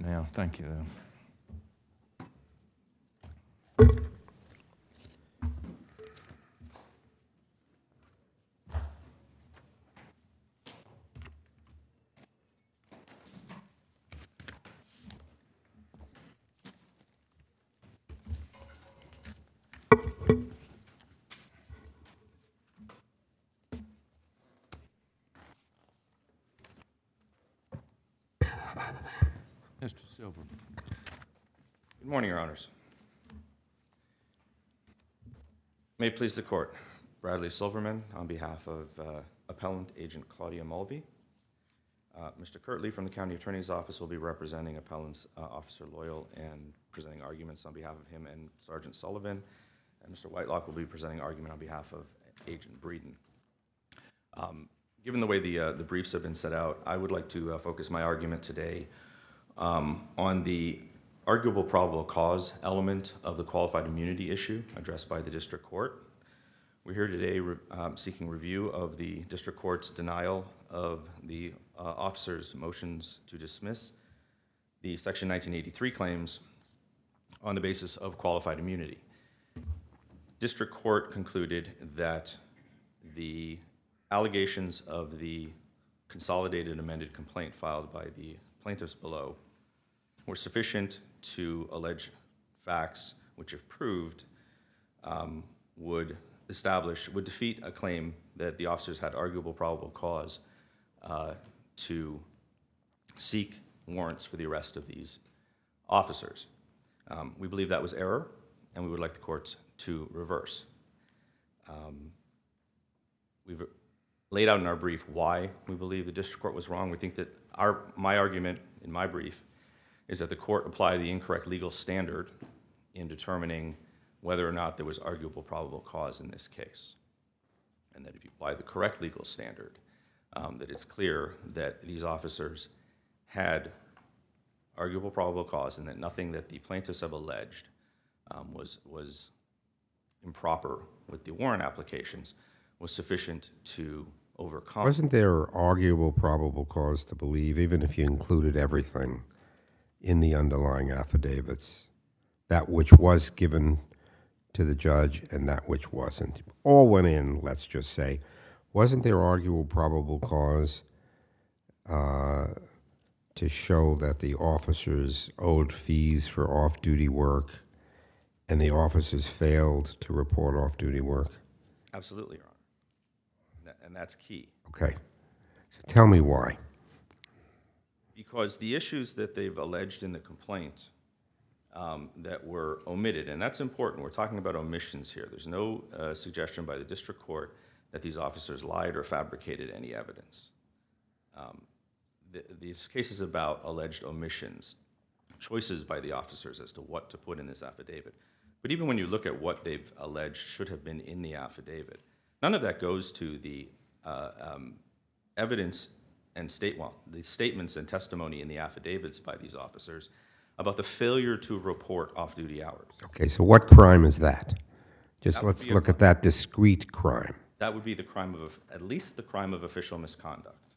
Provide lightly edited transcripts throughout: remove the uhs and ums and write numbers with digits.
now. Thank you, though. Mr. Silverman. Good morning, Your Honors. May it please the Court, Bradley Silverman on behalf of Appellant Agent Claudia Mulvey. Mr. Kurt Lee from the County Attorney's Office will be representing Appellant's Officer Loyal and presenting arguments on behalf of him and Sergeant Sullivan. And Mr. Whitelock will be presenting argument on behalf of Agent Breeden. Given the way the briefs have been set out, I would like to focus my argument today on the arguable probable cause element of the qualified immunity issue addressed by the District Court. We're here today seeking review of the District Court's denial of the officer's motions to dismiss the Section 1983 claims on the basis of qualified immunity. District Court concluded that the allegations of the consolidated amended complaint filed by the plaintiffs below were sufficient to allege facts which, if proved, would defeat a claim that the officers had arguable probable cause to seek warrants for the arrest of these officers. We believe that was error, and we would like the courts to reverse. We've laid out in our brief why we believe the District Court was wrong. We think that my argument in my brief is that the court applied the incorrect legal standard in determining whether or not there was arguable probable cause in this case. And that if you apply the correct legal standard, that it's clear that these officers had arguable probable cause and that nothing that the plaintiffs have alleged was improper with the warrant applications was sufficient to overcome. Wasn't there arguable probable cause to believe, even if you included everything in the underlying affidavits, that which was given to the judge and that which wasn't? All went in, let's just say. Wasn't there arguable probable cause to show that the officers owed fees for off-duty work and the officers failed to report off-duty work? Absolutely, Your Honor. And that's key. Okay. So tell me why. Because the issues that they've alleged in the complaint that were omitted, and that's important. We're talking about omissions here. There's no suggestion by the District Court that these officers lied or fabricated any evidence. These cases about alleged omissions, choices by the officers as to what to put in this affidavit. But even when you look at what they've alleged should have been in the affidavit, none of that goes to the evidence and the statements and testimony in the affidavits by these officers about the failure to report off-duty hours. Okay, so what crime is that? Just let's look at that discrete crime. That would be the crime of, at least the crime of official misconduct.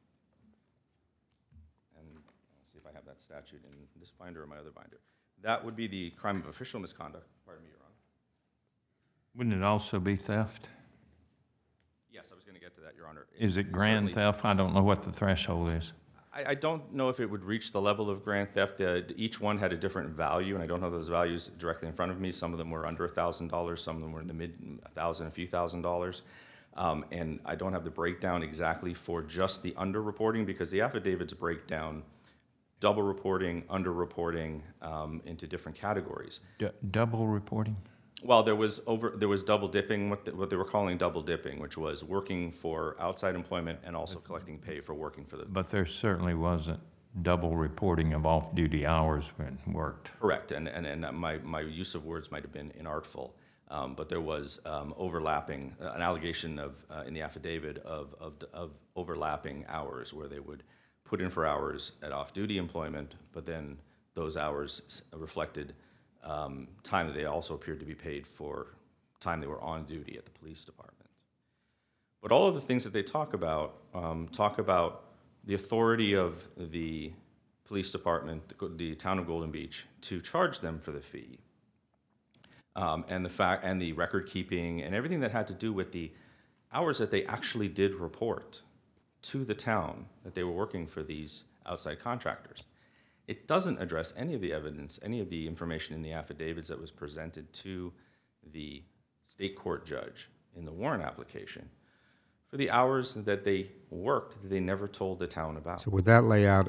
And I'll see if I have that statute in this binder or my other binder. That would be the crime of official misconduct. Pardon me, Your Honor. Wouldn't it also be theft? Yes, I was going to get to that, Your Honor. Is it grand theft? I don't know what the threshold is. I don't know if it would reach the level of grand theft. Each one had a different value, and I don't have those values directly in front of me. Some of them were under $1,000. Some of them were in the mid-1,000, a few $1,000s. And I don't have the breakdown exactly for just the under-reporting because the affidavits break down double reporting, under-reporting into different categories. Double reporting? Well, there was double dipping, what they were calling double dipping, which was working for outside employment and also collecting pay for working for the. But there certainly wasn't double reporting of off-duty hours when worked. Correct, and my use of words might have been inartful, but there was overlapping, an allegation of in the affidavit of overlapping hours where they would put in for hours at off-duty employment, but then those hours reflected time that they also appeared to be paid for time they were on duty at the police department. But all of the things that they talk about the authority of the police department, the town of Golden Beach, to charge them for the fee. And the record keeping and everything that had to do with the hours that they actually did report to the town that they were working for these outside contractors. It doesn't address any of the evidence, any of the information in the affidavits that was presented to the state court judge in the warrant application for the hours that they worked that they never told the town about. So would that lay out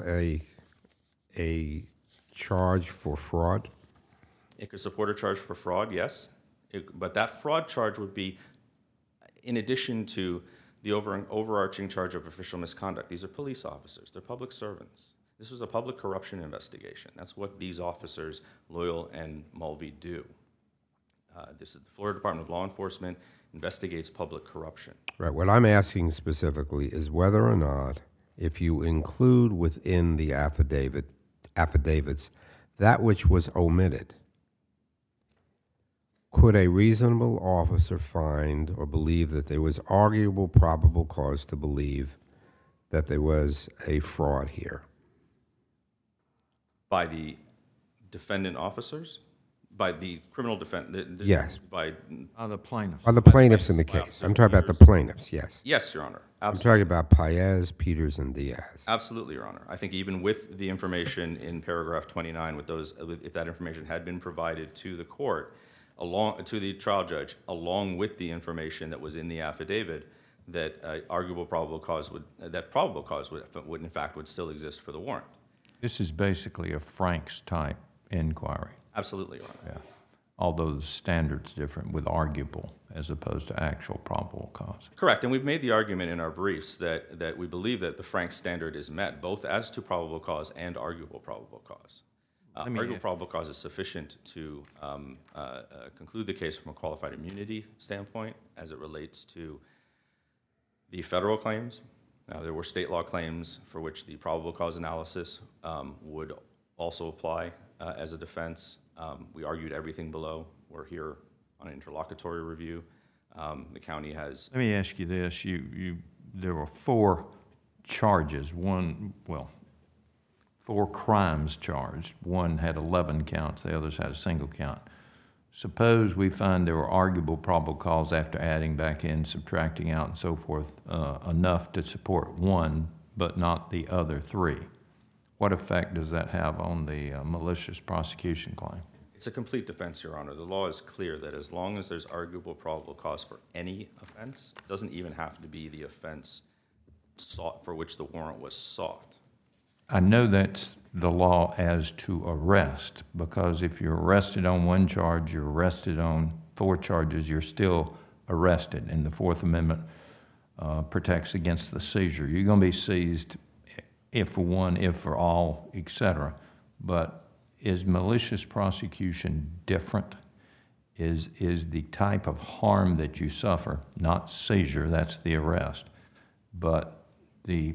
a charge for fraud? It could support a charge for fraud, yes. But that fraud charge would be in addition to the overarching charge of official misconduct. These are police officers. They're public servants. This was a public corruption investigation. That's what these officers, Loyal and Mulvey, do. This is the Florida Department of Law Enforcement investigates public corruption. Right. What I'm asking specifically is whether or not, if you include within the affidavits that which was omitted, could a reasonable officer find or believe that there was arguable probable cause to believe that there was a fraud here? By the defendant officers? By the criminal defendant? Yes. By The plaintiffs. Are the plaintiffs in the case? I'm talking about the plaintiffs, yes. yes, Your Honor. I'm Absolutely. talking about Paez, Peters, and Diaz. Absolutely, Your Honor. I think even with the information in paragraph 29, if that information had been provided to the court, to the trial judge, along with the information that was in the affidavit, that probable cause would in fact still exist for the warrant. This is basically a Franks type inquiry. Absolutely, Your Honor. Yeah. Although the standard's different with arguable as opposed to actual probable cause. Correct, and we've made the argument in our briefs that we believe that the Franks standard is met, both as to probable cause and arguable probable cause. Arguable probable cause is sufficient to conclude the case from a qualified immunity standpoint as it relates to the federal claims. There were state law claims for which the probable cause analysis would also apply as a defense. We argued everything below. We're here on an interlocutory review. The county has... Let me ask you this. There were 4 charges. 4 crimes charged. One had 11 counts. The others had a single count. Suppose we find there were arguable probable cause after adding back in, subtracting out, and so forth, enough to support one, but not the other 3. What effect does that have on the malicious prosecution claim? It's a complete defense, Your Honor. The law is clear that as long as there's arguable probable cause for any offense, it doesn't even have to be the offense sought for which the warrant was sought. I know that's the law as to arrest, because if you're arrested on 1 charge, you're arrested on 4 charges, you're still arrested, and the Fourth Amendment protects against the seizure. You're going to be seized if for one, if for all, etc. But is malicious prosecution different? Is the type of harm that you suffer, not seizure, that's the arrest, but the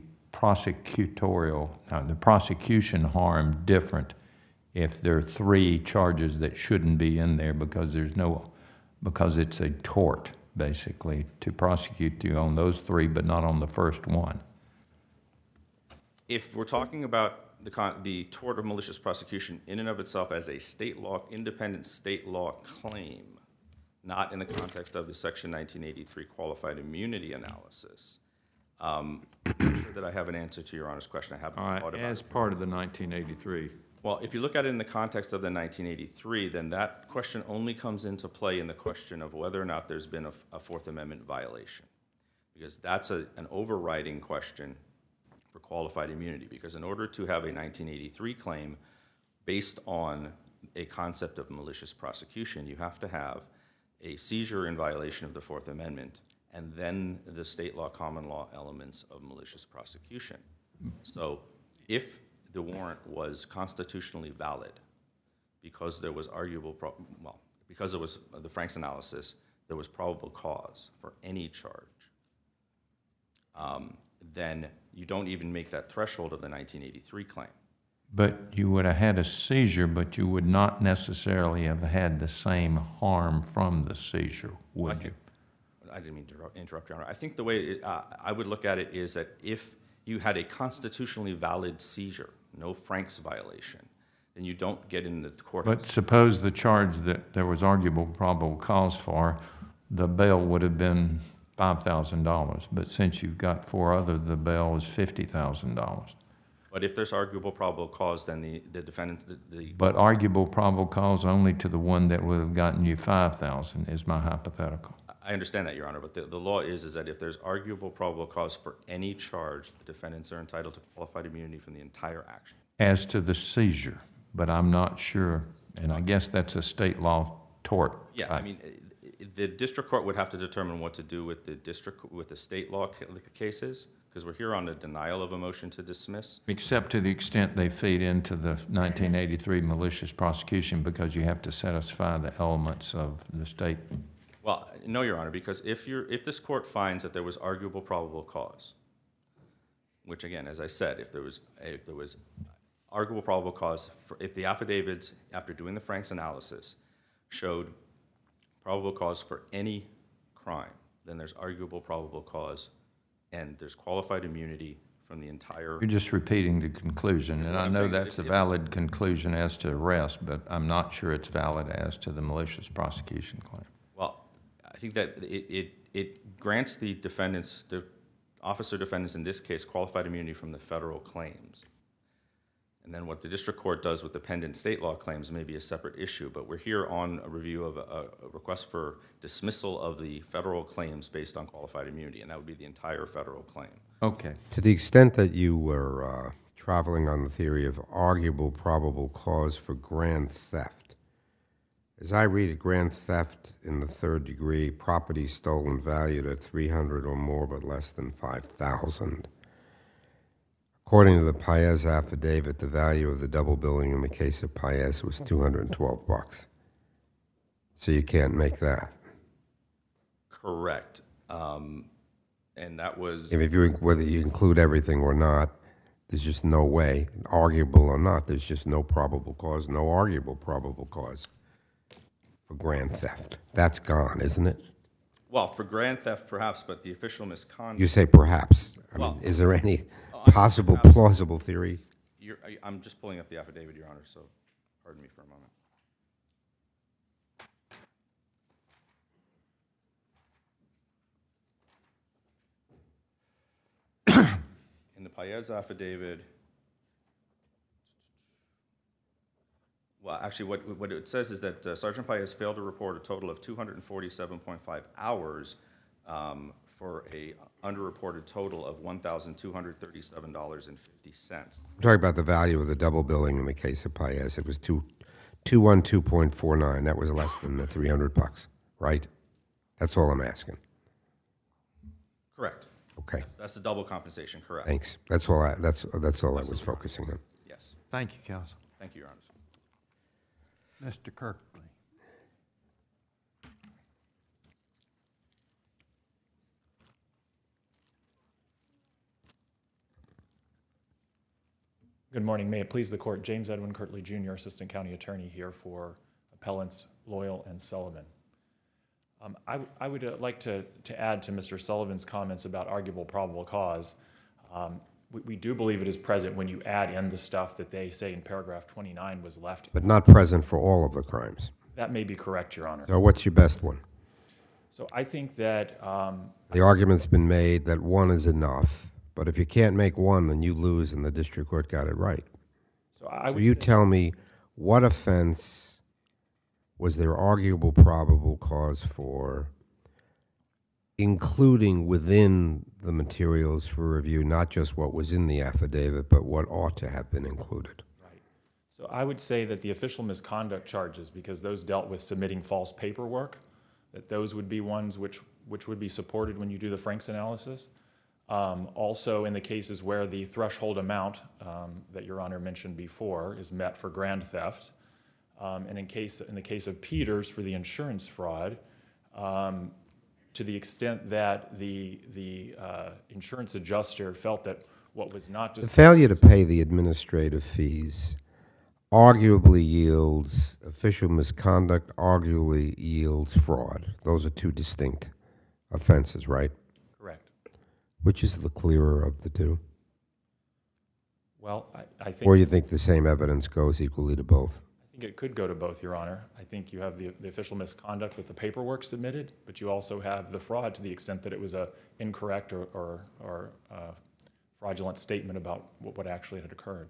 prosecution harm different if there are 3 charges that shouldn't be in there because it's a tort, basically, to prosecute you on those 3 but not on the first one? If we're talking about the tort of malicious prosecution in and of itself as a independent state law claim, not in the context of the Section 1983 qualified immunity analysis, I'm not sure that I have an answer to Your Honor's question. I haven't thought about it. As part of the 1983. Well, if you look at it in the context of the 1983, then that question only comes into play in the question of whether or not there's been a Fourth Amendment violation, because that's an overriding question for qualified immunity, because in order to have a 1983 claim based on a concept of malicious prosecution, you have to have a seizure in violation of the Fourth Amendment and then the state law, common law elements of malicious prosecution. So if the warrant was constitutionally valid because there was because it was the Franks analysis, there was probable cause for any charge, then you don't even make that threshold of the 1983 claim. But you would have had a seizure, but you would not necessarily have had the same harm from the seizure, would you? I didn't mean to interrupt, Your Honor. I think the way I would look at it is that if you had a constitutionally valid seizure, no Franks violation, then you don't get in the courthouse. But suppose the charge that there was arguable probable cause for, the bail would have been $5,000, but since you've got four other, the bail is $50,000. But if there's arguable probable cause, then the defendant, But arguable probable cause only to the one that would have gotten you $5,000 is my hypothetical. I understand that, Your Honor, but the law is that if there's arguable probable cause for any charge, the defendants are entitled to qualified immunity from the entire action. As to the seizure, but I'm not sure, and I guess that's a state law tort. Yeah, I mean, the district court would have to determine what to do with the state law cases, because we're here on a denial of a motion to dismiss. Except to the extent they feed into the 1983 malicious prosecution, because you have to satisfy the elements of the state. Well, no, Your Honor, because if this court finds that there was arguable probable cause, which again, as I said, if there was arguable probable cause, if the affidavits, after doing the Franks analysis, showed probable cause for any crime, then there's arguable probable cause, and there's qualified immunity from the entire. You're just repeating the conclusion, and I know that's a valid conclusion as to arrest, but I'm not sure it's valid as to the malicious prosecution claim. Well, I think that it grants the defendants, the officer defendants in this case, qualified immunity from the federal claims. And then what the district court does with the pendent state law claims may be a separate issue, but we're here on a review of a request for dismissal of the federal claims based on qualified immunity, and that would be the entire federal claim. Okay. To the extent that you were traveling on the theory of arguable probable cause for grand theft, as I read it, grand theft in the third degree, property stolen valued at $300 or more but less than $5,000. According to the Paez affidavit, the value of the double billing in the case of Paez was $212. So you can't make that. Correct. And that was. Whether you include everything or not, there's just no way, arguable or not, there's just no probable cause, no arguable probable cause for grand theft. That's gone, isn't it? Well, for grand theft perhaps, but the official misconduct. You say perhaps. I mean, is there any possible, plausible theory? I'm just pulling up the affidavit, Your Honor, so pardon me for a moment. In the Paez affidavit, well, actually, what it says is that Sergeant Paez failed to report a total of 247.5 hours for a underreported total of $1,237.50. I'm talking about the value of the double billing in the case of Paez. It was 212.49. That was less than the $300, right? That's all I'm asking. Correct. Okay. That's the double compensation, correct. Thanks. That's all I was focusing on. Yes. Thank you, counsel. Thank you, Your Honor. Mr. Kirkley. Good morning. May it please the court, James Edwin Kirtley Jr., Assistant County Attorney here for Appellants Loyal and Sullivan. I would like to add to Mr. Sullivan's comments about arguable probable cause. We do believe it is present when you add in the stuff that they say in paragraph 29 was left. But not present for all of the crimes. That may be correct, Your Honor. So what's your best one? So I think that The argument's been made that one is enough, but if you can't make one, then you lose, and the district court got it right. so I So would you say- tell me, what offense was there arguable probable cause for, including within the materials for review, not just what was in the affidavit, but what ought to have been included? Right. So I would say that the official misconduct charges, because those dealt with submitting false paperwork, that those would be ones which would be supported when you do the Franks analysis. Also, in the cases where the threshold amount that Your Honor mentioned before is met for grand theft, and in the case of Peters for the insurance fraud, to the extent that the insurance adjuster felt that what was not The just failure to pay the administrative fees arguably yields official misconduct, arguably yields fraud. Those are two distinct offenses, right? correct. Which is the clearer of the two? Well, I think. Or you think the same evidence goes equally to both? I think it could go to both, Your Honor. I think you have the official misconduct with the paperwork submitted, but you also have the fraud to the extent that it was a incorrect or fraudulent statement about what actually had occurred.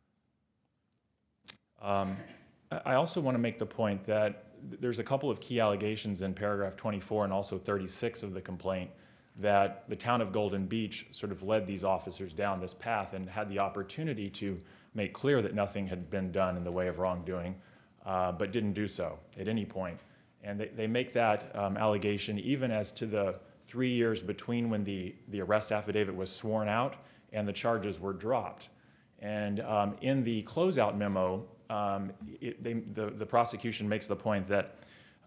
I also want to make the point that there's a couple of key allegations in paragraph 24 and also 36 of the complaint that the town of Golden Beach sort of led these officers down this path and had the opportunity to make clear that nothing had been done in the way of wrongdoing, but didn't do so at any point. And they make that allegation even as to the 3 years between when the arrest affidavit was sworn out and the charges were dropped. And in the closeout memo, the prosecution makes the point that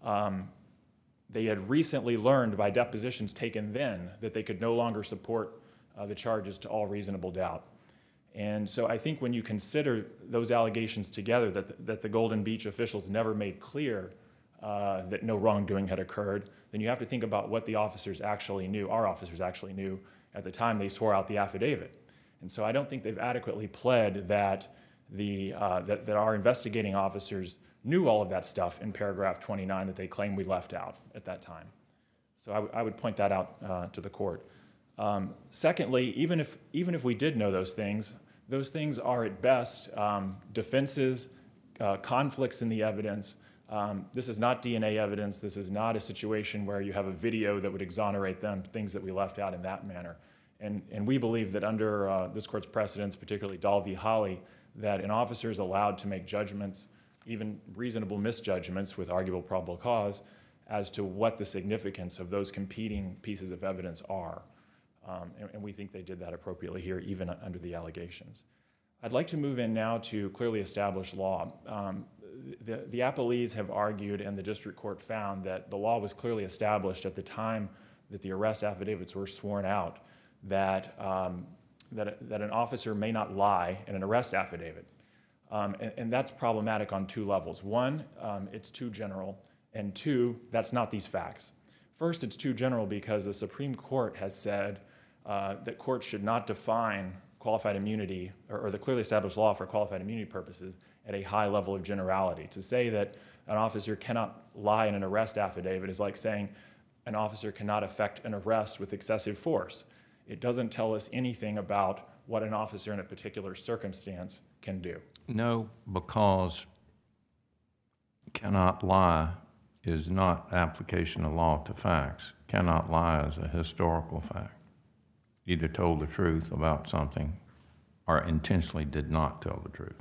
they had recently learned by depositions taken then that they could no longer support the charges to all reasonable doubt. And so I think when you consider those allegations together, that the Golden Beach officials never made clear that no wrongdoing had occurred, then you have to think about what the officers actually knew, our officers actually knew at the time they swore out the affidavit. And so I don't think they've adequately pled that that our investigating officers knew all of that stuff in paragraph 29 that they claim we left out at that time. So I would point that out to the court. Secondly, even if we did know those things are at best defenses, conflicts in the evidence. This is not DNA evidence. This is not a situation where you have a video that would exonerate them, things that we left out in that manner. And we believe that under this court's precedents, particularly Dahl v. Holly, that an officer is allowed to make judgments, even reasonable misjudgments with arguable probable cause, as to what the significance of those competing pieces of evidence are. And we think they did that appropriately here, even under the allegations. I'd like to move in now to clearly established law. The appellees have argued, and the district court found, that the law was clearly established at the time that the arrest affidavits were sworn out, that an officer may not lie in an arrest affidavit. And that's problematic on two levels. One, it's too general, and two, that's not these facts. First, it's too general because the Supreme Court has said that courts should not define qualified immunity or the clearly established law for qualified immunity purposes at a high level of generality. To say that an officer cannot lie in an arrest affidavit is like saying an officer cannot effect an arrest with excessive force. It doesn't tell us anything about what an officer in a particular circumstance can do. No, because cannot lie is not application of law to facts. Cannot lie is a historical fact. Either told the truth about something or intentionally did not tell the truth.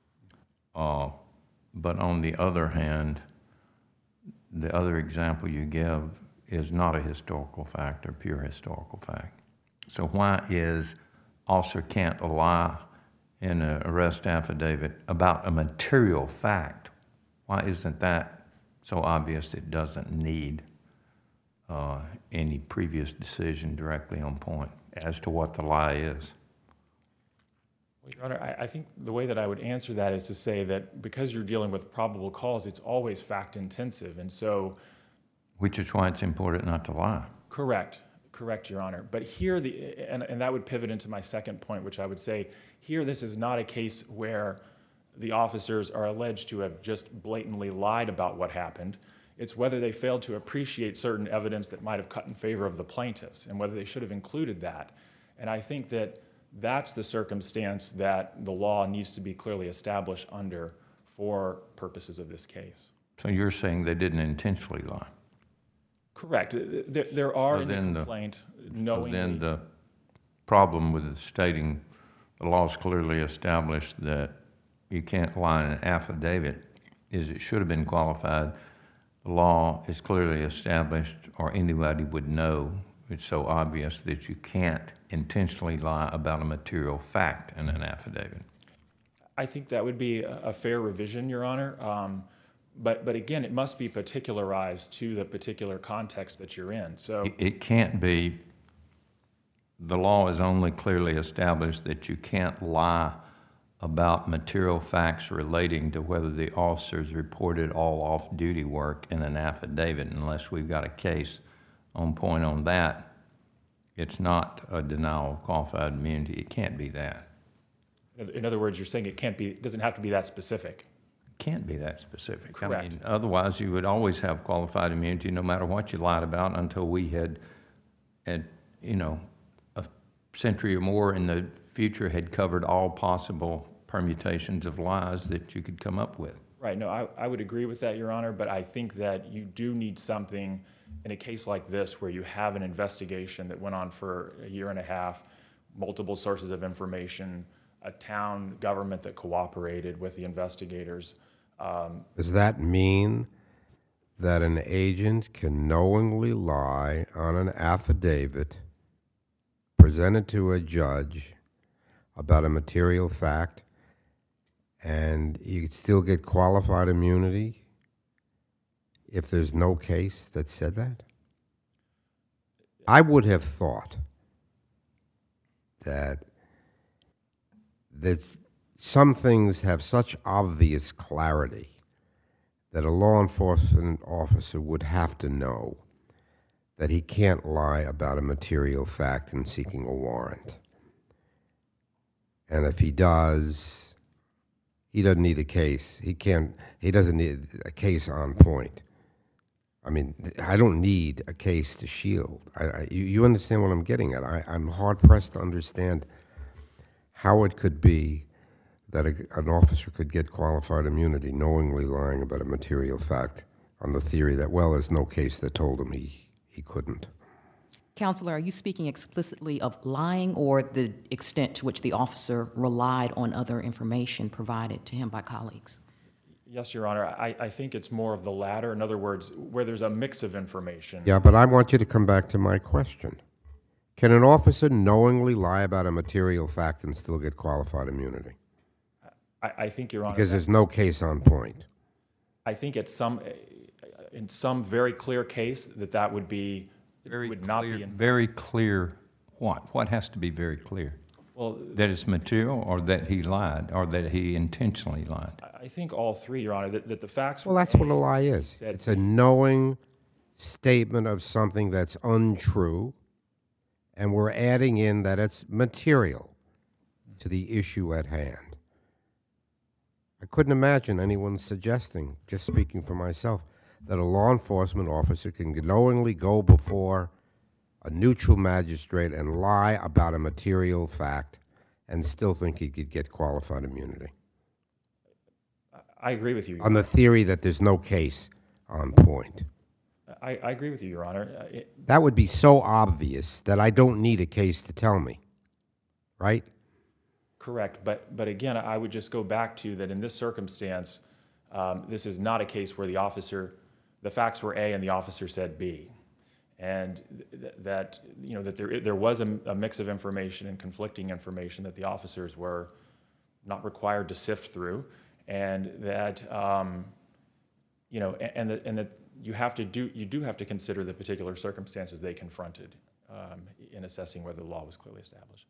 But on the other hand, the other example you give is not a historical fact or pure historical fact. So why is officer can't lie in an arrest affidavit about a material fact? Why isn't that so obvious it doesn't need any previous decision directly on point as to what the lie is? Well, Your Honor, I think the way that I would answer that is to say that because you're dealing with probable cause, it's always fact intensive. And so... Which is why it's important not to lie. Correct, Your Honor. But here, and that would pivot into my second point, which I would say, here this is not a case where the officers are alleged to have just blatantly lied about what happened. It's whether they failed to appreciate certain evidence that might have cut in favor of the plaintiffs and whether they should have included that. And I think that that's the circumstance that the law needs to be clearly established under for purposes of this case. So you're saying they didn't intentionally lie? Correct. There are in the complaint knowingly. So then the problem with stating the law is clearly established that you can't lie in an affidavit is it should have been qualified. The law is clearly established, or anybody would know. It's so obvious that you can't intentionally lie about a material fact in an affidavit. I think that would be a fair revision, Your Honor. But again, it must be particularized to the particular context that you're in. So it can't be. The law is only clearly established that you can't lie about material facts relating to whether the officers reported all off-duty work in an affidavit. Unless we've got a case on point on that, it's not a denial of qualified immunity. It can't be that. In other words, you're saying it doesn't have to be that specific. Can't be that specific. I Correct. mean, otherwise you would always have qualified immunity no matter what you lied about until we had, you know, a century or more in the future had covered all possible permutations of lies that you could come up with. Right, no, I would agree with that, Your Honor, but I think that you do need something in a case like this where you have an investigation that went on for a year and a half, multiple sources of information, a town government that cooperated with the investigators. Does that mean that an agent can knowingly lie on an affidavit presented to a judge about a material fact and you could still get qualified immunity if there's no case that said that? I would have thought that some things have such obvious clarity that a law enforcement officer would have to know that he can't lie about a material fact in seeking a warrant. And if he does, he doesn't need a case. He doesn't need a case on point. I mean, I don't need a case to shield. You understand what I'm getting at? I'm hard-pressed to understand how it could be that an officer could get qualified immunity knowingly lying about a material fact on the theory that, well, there's no case that told him he couldn't. Counselor, are you speaking explicitly of lying or the extent to which the officer relied on other information provided to him by colleagues? Yes, Your Honor, I think it's more of the latter. In other words, where there's a mix of information. Yeah, but I want you to come back to my question. Can an officer knowingly lie about a material fact and still get qualified immunity? I think, Your Honor, Because there's no case on point. I think in some very clear case that would be would not be in. Very clear what? What has to be very clear? Well, That it's material or that he lied or that he intentionally lied? I think all three, Your Honor, that the facts. Well, that's what a lie is. It's a knowing statement of something that's untrue, and we're adding in that it's material to the issue at hand. I couldn't imagine anyone suggesting, just speaking for myself, that a law enforcement officer can knowingly go before a neutral magistrate and lie about a material fact and still think he could get qualified immunity. I agree with you. On the theory that there's no case on point. I agree with you, Your Honor. That would be so obvious that I don't need a case to tell me, right? Correct, but again, I would just go back to that in this circumstance, this is not a case where the facts were A and the officer said B, and that there was a mix of information and conflicting information that the officers were not required to sift through, and that you do have to consider the particular circumstances they confronted in assessing whether the law was clearly established.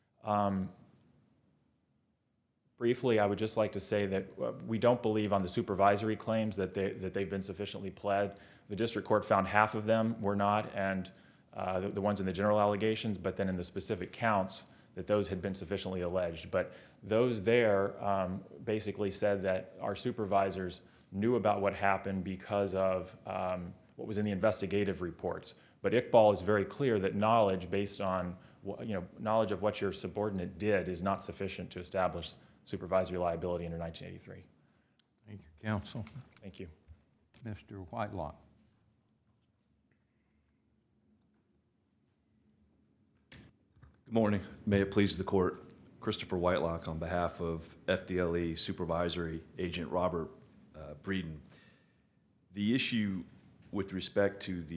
Briefly, I would just like to say that we don't believe on the supervisory claims that they've been sufficiently pled. The district court found half of them were not, and the ones in the general allegations, but then in the specific counts, that those had been sufficiently alleged. But those there basically said that our supervisors knew about what happened because of what was in the investigative reports. But Iqbal is very clear that knowledge based on knowledge of what your subordinate did is not sufficient to establish supervisory liability under 1983. Thank you, counsel. Thank you. Mr. Whitelock. Good morning. May it please the court. Christopher Whitelock on behalf of FDLE Supervisory Agent Robert Breeden. The issue with respect to the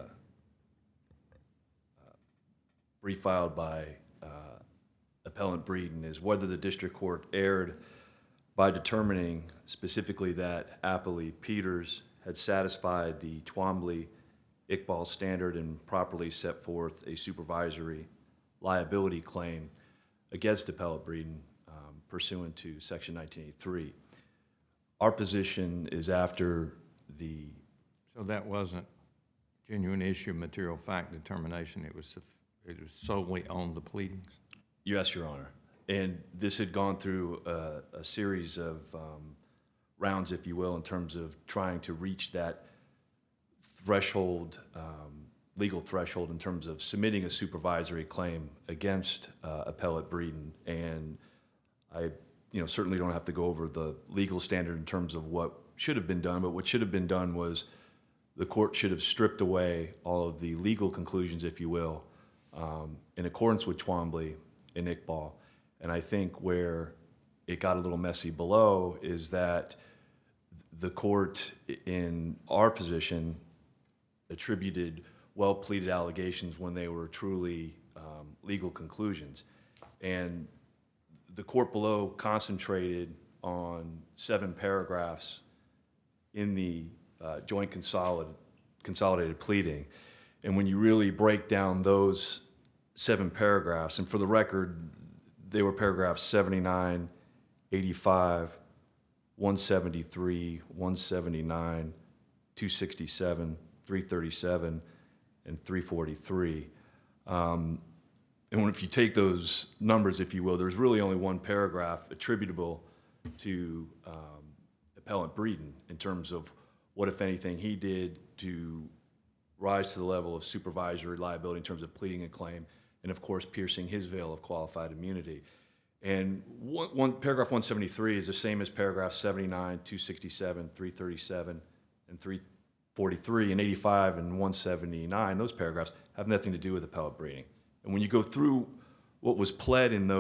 brief filed by Appellant Breeden is whether the district court erred by determining specifically that appellee Peters had satisfied the Twombly-Iqbal standard and properly set forth a supervisory liability claim against Appellant Breeden pursuant to Section 1983. Our position is after the... So that wasn't genuine issue material fact determination. It was solely on the pleadings? Yes, Your Honor. And this had gone through a series of rounds, if you will, in terms of trying to reach that threshold, legal threshold in terms of submitting a supervisory claim against Appellate Breeden. And I certainly don't have to go over the legal standard in terms of what should have been done, but what should have been done was the court should have stripped away all of the legal conclusions, if you will, in accordance with Twombly and Iqbal. And I think where it got a little messy below is that the court, in our position, attributed well-pleaded allegations when they were truly legal conclusions. And the court below concentrated on 7 paragraphs in the joint consolidated pleading. And when you really break down those 7 paragraphs, and for the record, they were paragraphs 79, 85, 173, 179, 267, 337, and 343. And if you take those numbers, if you will, there's really only one paragraph attributable to Appellant Breeden in terms of what, if anything, he did to rise to the level of supervisory liability in terms of pleading a claim, and of course piercing his veil of qualified immunity. And paragraph 173 is the same as paragraph 79, 267, 337, and 343, and 85 and 179. Those paragraphs have nothing to do with appellate breeding. And when you go through what was pled in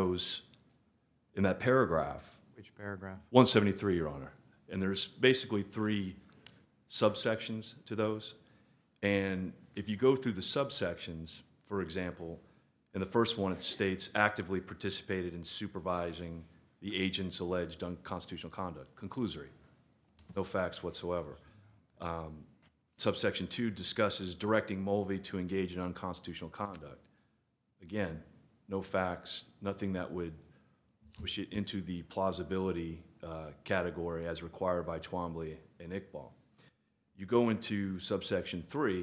that paragraph. Which paragraph? 173, Your Honor. And there's basically 3 subsections to those. And if you go through the subsections, for example, in the first one it states actively participated in supervising the agent's alleged unconstitutional conduct. Conclusory. No facts whatsoever. Subsection 2 discusses directing Mulvey to engage in unconstitutional conduct. Again, no facts, nothing that would push it into the plausibility category as required by Twombly and Iqbal. You go into subsection 3,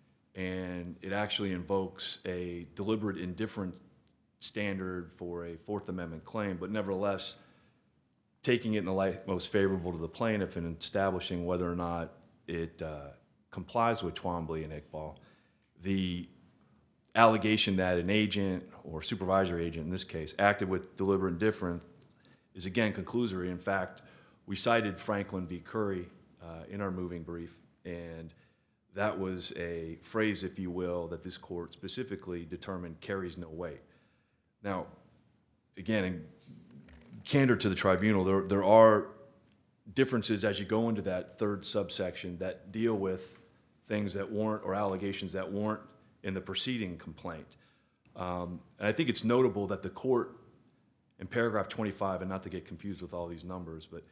and it actually invokes a deliberate indifference standard for a Fourth Amendment claim, but nevertheless, taking it in the light most favorable to the plaintiff and establishing whether or not it complies with Twombly and Iqbal. The allegation that an agent or supervisory agent in this case acted with deliberate indifference is again conclusory. In fact, we cited Franklin v. Curry in our moving brief, and that was a phrase, if you will, that this court specifically determined carries no weight. Now, again, in candor to the tribunal, there are differences as you go into that 3rd subsection that deal with things that weren't, or allegations that weren't in the preceding complaint. And I think it's notable that the court in paragraph 25, and not to get confused with all these numbers, but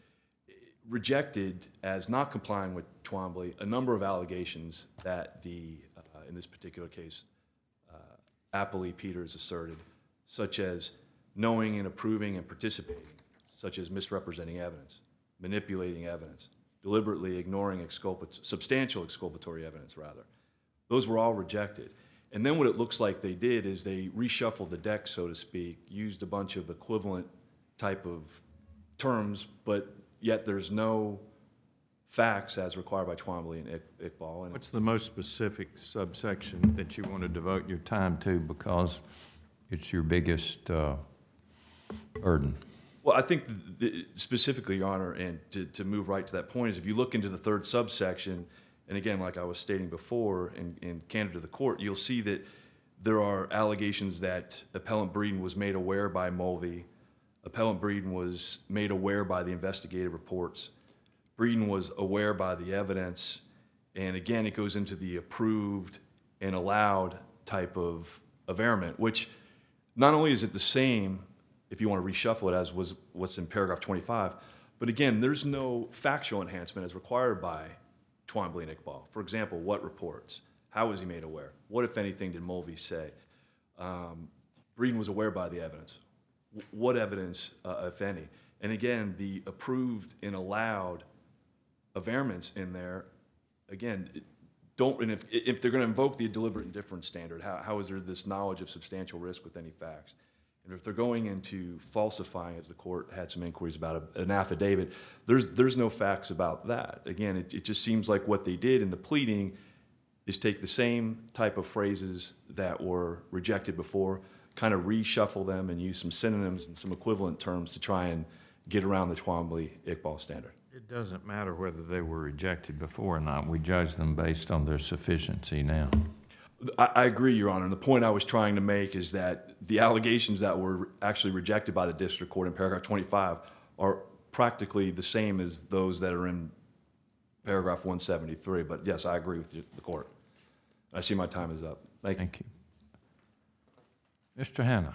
rejected as not complying with Twombly a number of allegations that in this particular case, Appellee Peters asserted, such as knowing and approving and participating, such as misrepresenting evidence, manipulating evidence, deliberately ignoring substantial exculpatory evidence, rather. Those were all rejected. And then what it looks like they did is they reshuffled the deck, so to speak, used a bunch of equivalent type of terms, but yet there's no facts as required by Twombly and Iqbal. And What's the most specific subsection that you want to devote your time to because it's your biggest burden? Well, I think specifically, Your Honor, and to move right to that point, is if you look into the 3rd subsection, and again, like I was stating before, in candor to the court, you'll see that there are allegations that Appellant Breeden was made aware by Mulvey. Appellant Breeden was made aware by the investigative reports. Breeden was aware by the evidence. And again, it goes into the approved and allowed type of averment, which not only is it the same, if you want to reshuffle it, as was what's in paragraph 25, but again, there's no factual enhancement as required by Twombly and Iqbal. For example, what reports? How was he made aware? What, if anything, did Mulvey say? Breeden was aware by the evidence. What evidence, if any? And again, the approved and allowed averments in there, again, and if they're going to invoke the deliberate indifference standard, how is there this knowledge of substantial risk with any facts? And if they're going into falsifying, as the court had some inquiries about an affidavit, there's no facts about that. Again, it just seems like what they did in the pleading is take the same type of phrases that were rejected before, kind of reshuffle them and use some synonyms and some equivalent terms to try and get around the Twombly-Iqbal standard. It doesn't matter whether they were rejected before or not. We judge them based on their sufficiency now. I agree, Your Honor. And the point I was trying to make is that the allegations that were actually rejected by the district court in paragraph 25 are practically the same as those that are in paragraph 173. But yes, I agree with the court. I see my time is up. Thank you. Thank you. Mr. Hanna.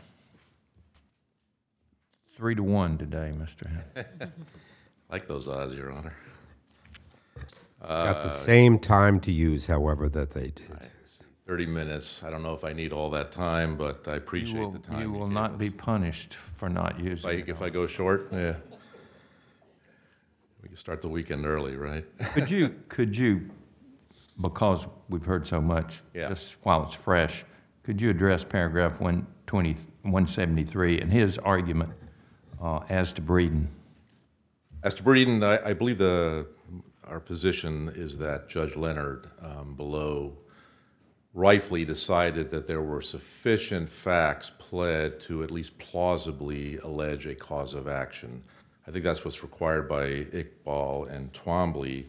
3-1 today, Mr. Hanna. Like those odds, Your Honor. Got the same time to use, however, that they did. 30 minutes. I don't know if I need all that time, but I appreciate the time. You will gave not us. be punished for not using it. If I go short, yeah. We can start the weekend early, right? Could you, because we've heard so much, Yeah. just while it's fresh, could you address paragraph 173 and his argument as to Breeden? As to Breeden, I believe our position is that Judge Leonard below rightfully decided that there were sufficient facts pled to at least plausibly allege a cause of action. I think that's what's required by Iqbal and Twombly.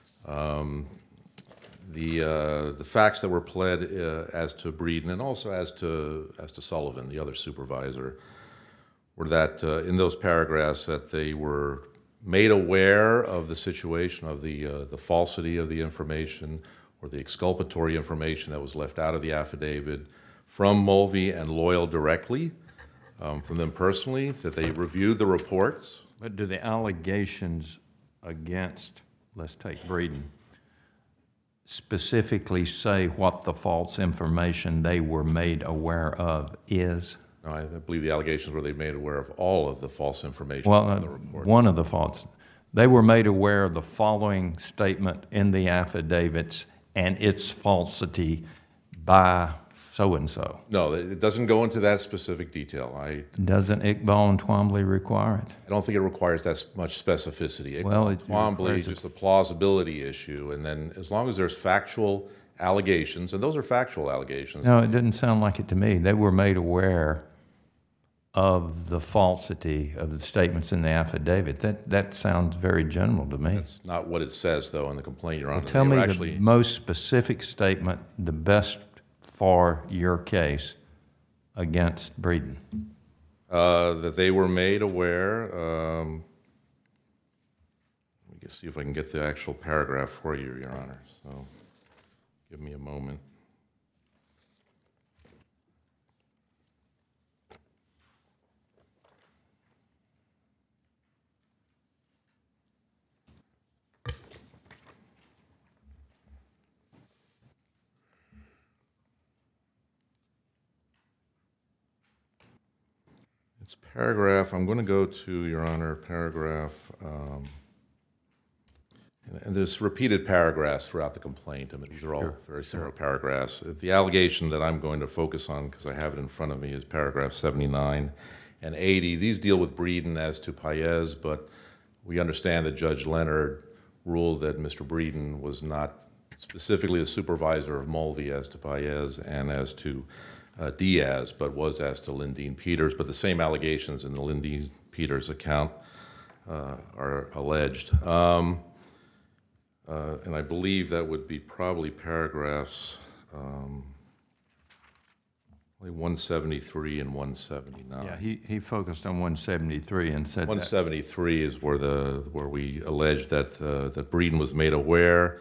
The facts that were pled as to Breeden and also as to Sullivan, the other supervisor, were that in those paragraphs that they were made aware of the situation of the falsity of the information or the exculpatory information that was left out of the affidavit from Mulvey and Loyal directly, from them personally, that they reviewed the reports. But do the allegations against, let's take Breeden, specifically say what the false information they were made aware of is? No, I believe the allegations were they made aware of all of the false information Well, from the report. one of the false. They were made aware of the following statement in the affidavits and its falsity by so-and-so. No, it doesn't go into that specific detail. I Doesn't Iqbal and Twombly require it? don't think it requires that much specificity. Well, it Twombly requires is just a plausibility issue, and then as long as there's factual allegations, and those are factual allegations. No, it didn't sound like it to me. They were made aware of the falsity of the statements in the affidavit. That sounds very general to me. That's not what it says, though, in the complaint, Your Honor. Tell They me were the most specific statement, the best for your case against Breeden. That they were made aware. Let me just see if I can get the actual paragraph for you, Your Honor. So, give me a moment. It's paragraph, I'm going to go to, Your Honor, paragraph, and there's repeated paragraphs throughout the complaint. I mean, these are all very similar paragraphs. The allegation that I'm going to focus on, because I have it in front of me, is paragraph 79 and 80. These deal with Breeden as to Paez, but we understand that Judge Leonard ruled that Mr. Breeden was not specifically the supervisor of Mulvey as to Paez and as to Diaz, but was as to Lindeen Peters. But the same allegations in the Lindeen Peters account are alleged. And I believe that would be probably paragraphs 173 and 179. Yeah, he focused on 173 and said that. 173 is where we allege that that Breeden was made aware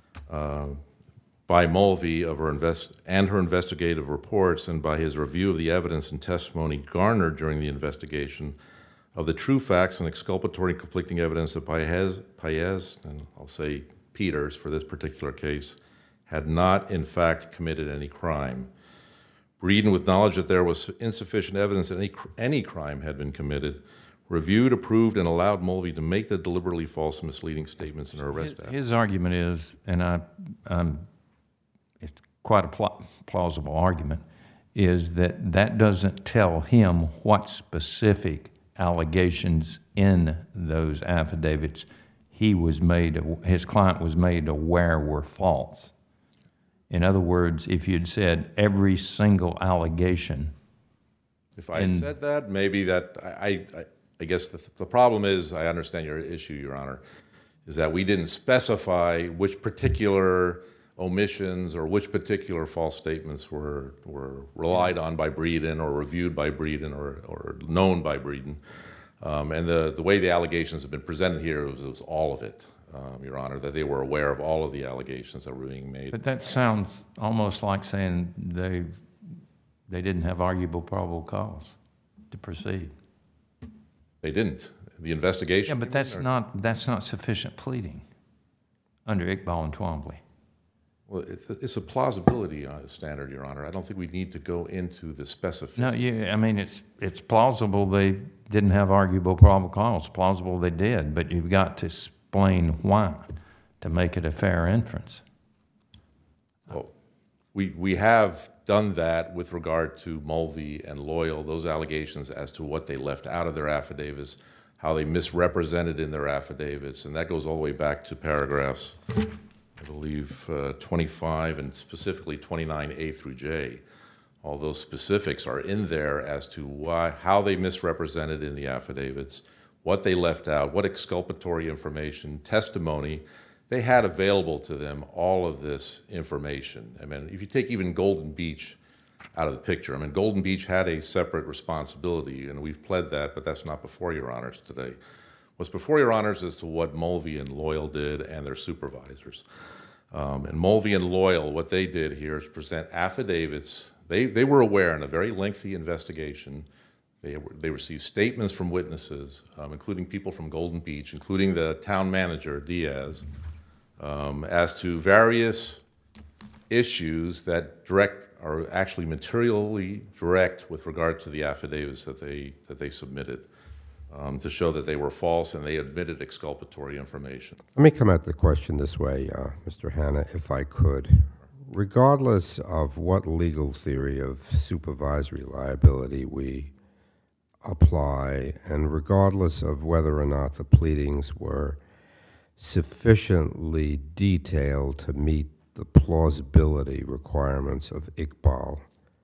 by Mulvey of her her investigative reports and by his review of the evidence and testimony garnered during the investigation of the true facts and exculpatory and conflicting evidence that Paez, and I'll say Peters for this particular case, had not in fact committed any crime. Breeden, with knowledge that there was insufficient evidence that any crime had been committed, reviewed, approved, and allowed Mulvey to make the deliberately false and misleading statements in her arrest affidavit. His argument is, and it's quite a plausible argument, is that that doesn't tell him what specific allegations in those affidavits his client was made aware were false. In other words, if you'd said every single allegation. If I had said that, maybe that, I guess the problem is, I understand your issue, Your Honor, is that we didn't specify which particular omissions or which particular false statements were relied on by Breeden or reviewed by Breeden or known by Breeden. And the way the allegations have been presented here was all of it, Your Honor, that they were aware of all of the allegations that were being made. But that sounds almost like saying they didn't have arguable probable cause to proceed. They didn't. The investigation. Yeah, but that's not sufficient pleading under Iqbal and Twombly. Well, it's a plausibility standard, Your Honor. I don't think we need to go into the specificity. No, I mean, it's plausible they didn't have arguable probable cause. It's plausible they did, but you've got to explain why to make it a fair inference. Well, we have done that with regard to Mulvey and Loyal, those allegations as to what they left out of their affidavits, how they misrepresented in their affidavits, and that goes all the way back to paragraphs, I believe, 25 and specifically 29A through J. All those specifics are in there as to how they misrepresented in the affidavits, what they left out, what exculpatory information, testimony. They had available to them all of this information. I mean, if you take even Golden Beach out of the picture, I mean, Golden Beach had a separate responsibility, and we've pled that, but that's not before Your Honors today. What's before Your Honors as to what Mulvey and Loyal did and their supervisors. And Mulvey and Loyal, what they did here is present affidavits. They were aware in a very lengthy investigation. They received statements from witnesses, including people from Golden Beach, including the town manager, Diaz, as to various issues that are actually materially direct with regard to the affidavits that they submitted to show that they were false and they admitted exculpatory information. Let me come at the question this way, Mr. Hanna, if I could. Regardless of what legal theory of supervisory liability we apply, and regardless of whether or not the pleadings were sufficiently detailed to meet the plausibility requirements of Iqbal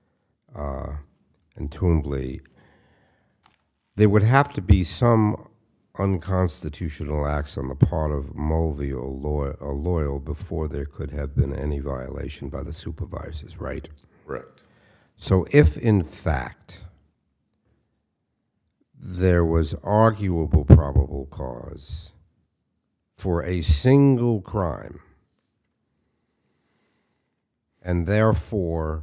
and Twombly, there would have to be some unconstitutional acts on the part of Mulvey or Loyal before there could have been any violation by the supervisors, right? Correct. So if, in fact, there was arguable probable cause for a single crime, and therefore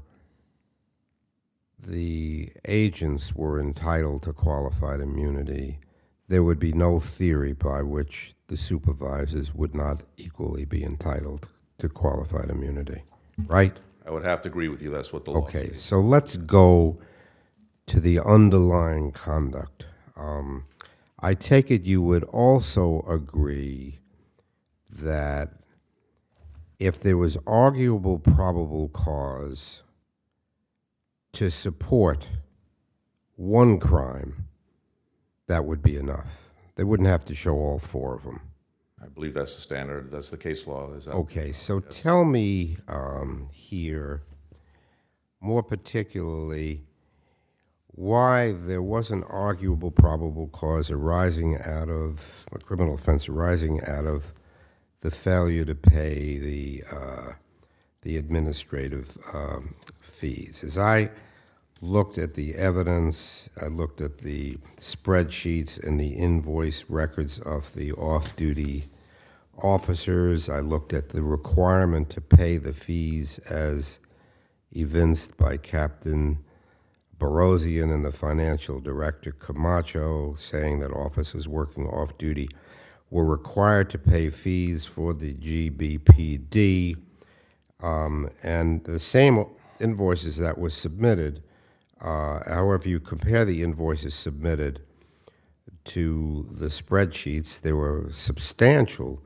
the agents were entitled to qualified immunity, there would be no theory by which the supervisors would not equally be entitled to qualified immunity, right? I would have to agree with you. That's what the law says. Okay, so let's go to the underlying conduct. I take it you would also agree that if there was arguable probable cause to support one crime, that would be enough. They wouldn't have to show all four of them. I believe that's the standard. That's the case law. Okay, so tell me here, more particularly, why there was an arguable probable cause arising out of a criminal offense arising out of the failure to pay the administrative fees. As I looked at the evidence, I looked at the spreadsheets and the invoice records of the off-duty officers. I looked at the requirement to pay the fees as evinced by Captain Barosian and the financial director Camacho, saying that officers working off-duty were required to pay fees for the GBPD, and the same invoices that were submitted. However you compare the invoices submitted to the spreadsheets, there were substantial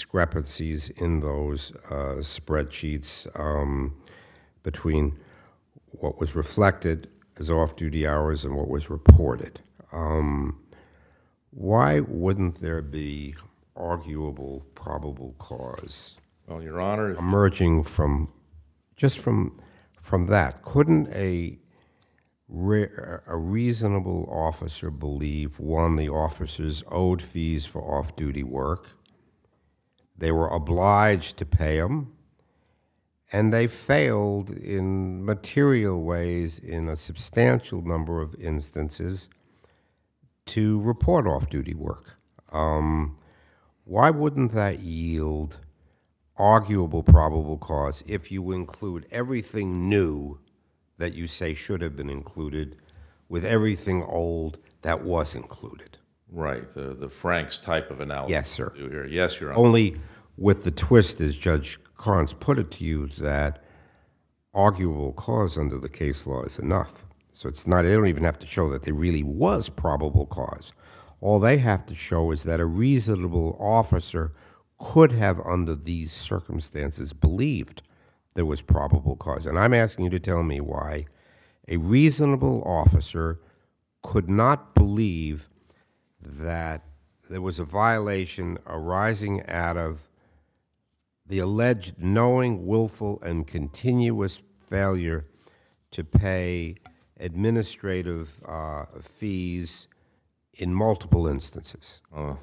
discrepancies in those spreadsheets between what was reflected as off-duty hours and what was reported. Why wouldn't there be arguable probable cause Well, Your Honor, if emerging from that? Couldn't a reasonable officer believe, one, the officers owed fees for off-duty work, they were obliged to pay them, and they failed in material ways in a substantial number of instances to report off-duty work? Why wouldn't that yield arguable probable cause if you include everything new that you say should have been included with everything old that was included? right, the Franks type of analysis. Yes, sir. we do here. Yes, Your Honor. Only with the twist, as Judge Carnes put it to you, that arguable cause under the case law is enough. So it's not, they don't even have to show that there really was probable cause. All they have to show is that a reasonable officer could have, under these circumstances, believed there was probable cause. And I'm asking you to tell me why a reasonable officer could not believe that there was a violation arising out of the alleged knowing, willful, and continuous failure to pay administrative fees in multiple instances.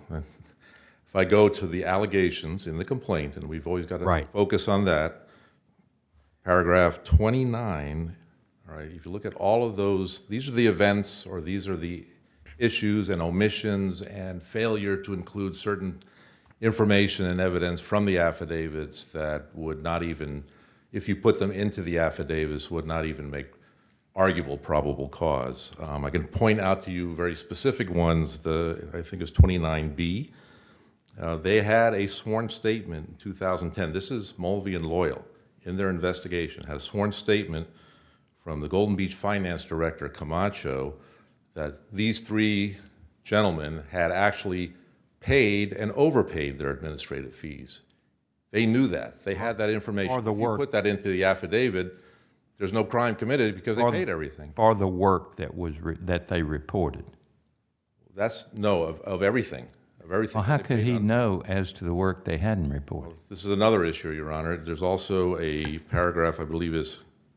If I go to the allegations in the complaint, and we've always got to Right. focus on that, paragraph 29, all right, if you look at all of those, these are the events, or these are the issues and omissions and failure to include certain information and evidence from the affidavits that would not even, if you put them into the affidavits, would not even make arguable probable cause. I can point out to you very specific ones. I think it's 29B. They had a sworn statement in 2010. This is Mulvey and Loyal in their investigation, had a sworn statement from the Golden Beach Finance Director, Camacho, that these three gentlemen had actually paid and overpaid their administrative fees. They knew that. They had that information. For the If you work. put that into the affidavit, there's no crime committed because they paid everything. For the work that was, that they reported. That's, no, of everything, of everything. Well, how that they could paid he on. know as to the work they hadn't reported? This is another issue, Your Honor. There's also a paragraph, I believe is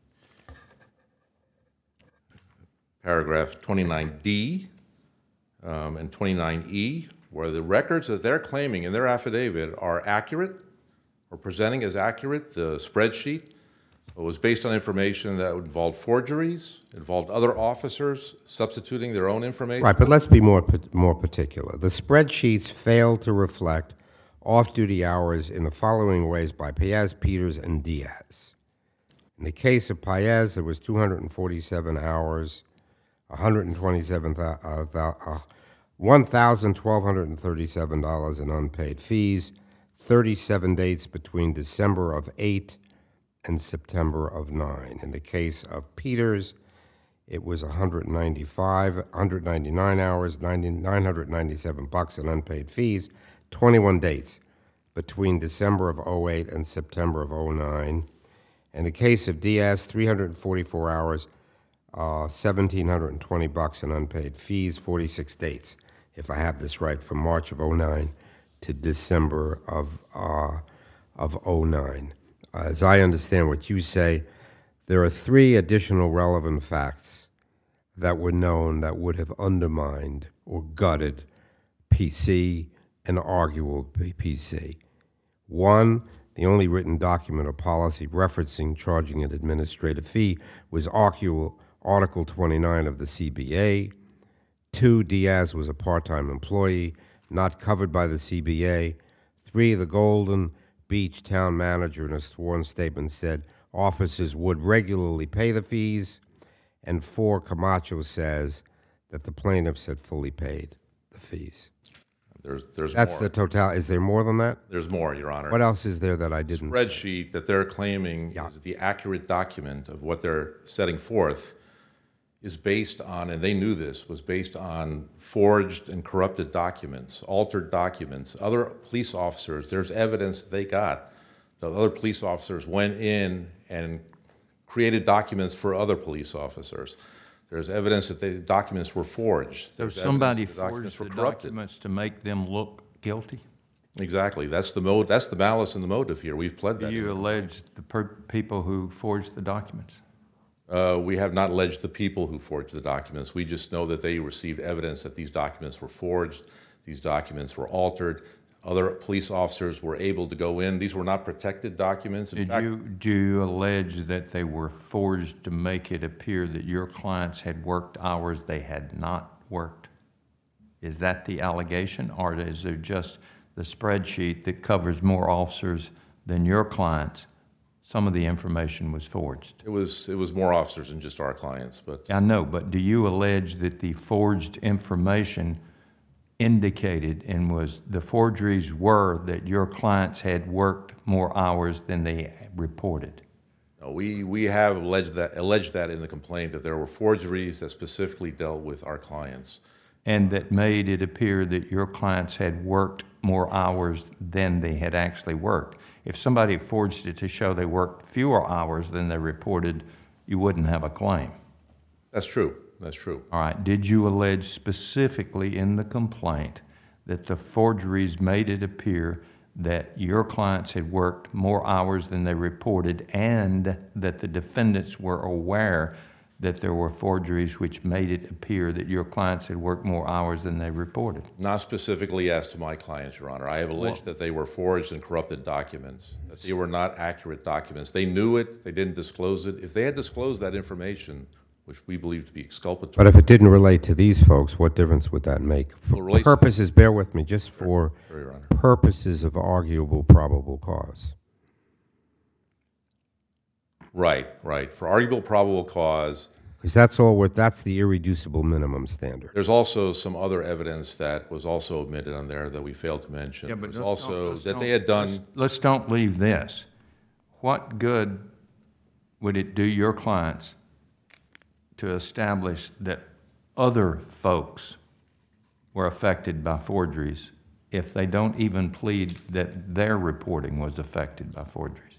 paragraph 29D and 29E, where the records that they're claiming in their affidavit are accurate or presenting as accurate. The spreadsheet was based on information that involved forgeries, involved other officers substituting their own information. Right, but let's be more particular. The spreadsheets failed to reflect off-duty hours in the following ways by Paez, Peters, and Diaz. In the case of Paez, there was 247 hours, $1,237 in unpaid fees, 37 dates between December of 8 and September of 9. In the case of Peters, it was 199 hours, $997 in unpaid fees, 21 dates between December of 08 and September of 09. In the case of Diaz, 344 hours, $1,720 in unpaid fees, 46 dates, if I have this right, from March of 09 to December of 09. As I understand what you say, there are three additional relevant facts that were known that would have undermined or gutted PC and arguable PC. One, the only written document or policy referencing charging an administrative fee was Article 29 of the CBA. Two, Diaz was a part-time employee, not covered by the CBA. Three, the Golden Beach town manager in a sworn statement said officers would regularly pay the fees. And four, Camacho says that the plaintiffs had fully paid the fees. There's That's more. the total. Is there more than that? There's more, Your Honor. What else is there that I didn't? Spreadsheet that they're claiming Yeah. is the accurate document of what they're setting forth is based on, and they knew this, was based on forged and corrupted documents, altered documents. Other police officers, there's evidence that they got that other police officers went in and created documents for other police officers. There's evidence that the documents were forged. So There's somebody evidence that the documents forged were the corrupted. documents to make them look guilty? Exactly. That's the malice and the motive here. We've pled Do that. you allege the people who forged the documents? We have not alleged the people who forged the documents. We just know that they received evidence that these documents were forged, these documents were altered. Other police officers were able to go in. These were not protected documents. In fact, Do you allege that they were forged to make it appear that your clients had worked hours they had not worked? Is that the allegation, or is there just the spreadsheet that covers more officers than your clients? Some of the information was forged. it was more officers than just our clients, but I know, but do you allege that the forged information indicated and was the forgeries were that your clients had worked more hours than they reported? no, we have alleged that in the complaint, that there were forgeries that specifically dealt with our clients. And that made it appear that your clients had worked more hours than they had actually worked. If somebody forged it to show they worked fewer hours than they reported, you wouldn't have a claim. That's true. That's true. All right. Did you allege specifically in the complaint that the forgeries made it appear that your clients had worked more hours than they reported, and that the defendants were aware that there were forgeries which made it appear that your clients had worked more hours than they reported? Not specifically as to my clients, Your Honor. I have alleged that they were forged and corrupted documents, that they were not accurate documents. They knew it. They didn't disclose it. If they had disclosed that information, which we believe to be exculpatory. But if it didn't relate to these folks, what difference would that make? Well, it For relates- purposes, bear with me, just for Sure, Your Honor. purposes of arguable probable cause. Right, right. For arguable probable cause, Because that's the irreducible minimum standard. there's also some other evidence that was also omitted on there that we failed to mention. Yeah, but There's let's also don't- that they had done. Let's don't leave this. What good would it do your clients to establish that other folks were affected by forgeries if they don't even plead that their reporting was affected by forgeries?